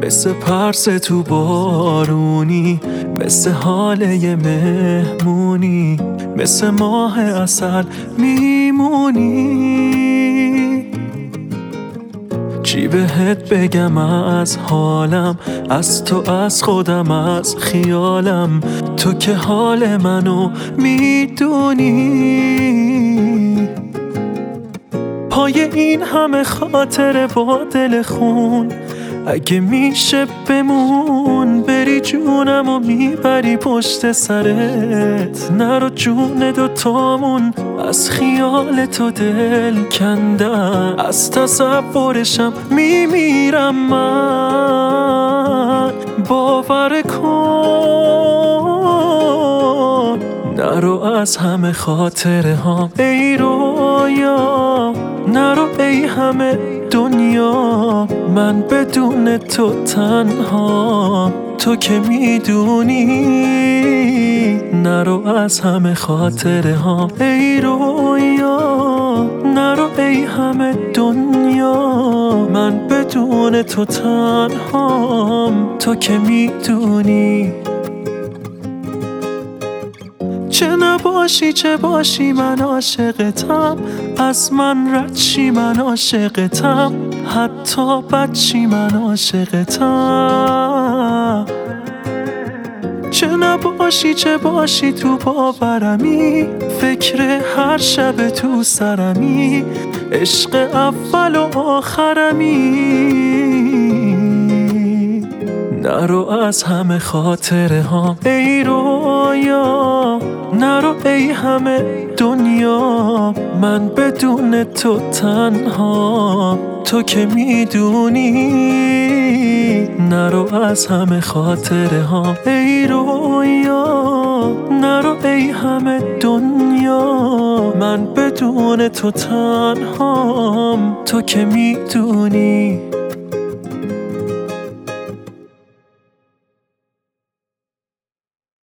مثل پرس تو بارونی، مثل حاله مهمونی، مثل ماه عسل میمونی. چی بهت بگم از حالم، از تو، از خودم، از خیالم، تو که حال منو میدونی. پای این همه خاطره با دل خون، اگه میشه بمون، بری جونم و میبری پشت سرت. نرو جون دوتامون، از خیال تو دل کندم، از تصورشم میمیرم من. باور کن نرو از همه خاطره ها ای رویا، نرو ای همه دنیا، من بدون تو تنها، تو که میدونی. نرو از همه خاطره ها ای رویا، نرو ای همه دنیا، من بدون تو تنهام، تو که میدونی. چه نباشی چه باشی من عاشقتم، از من رد شی من عاشقتم، حتی بد شی من عاشقتم. چه نباشی چه باشی تو باورمی، فکر هر شب تو سرمی، عشق اول و آخرمی. نرو از همه خاطره ها ای رویا، نرو ای همه دنیا، من بدون تو تنها، تو که میدونی. نرو از همه خاطره ها ای رویا، نرو ای همه دنیا، من بدون تو تنهام، تو که میدونی.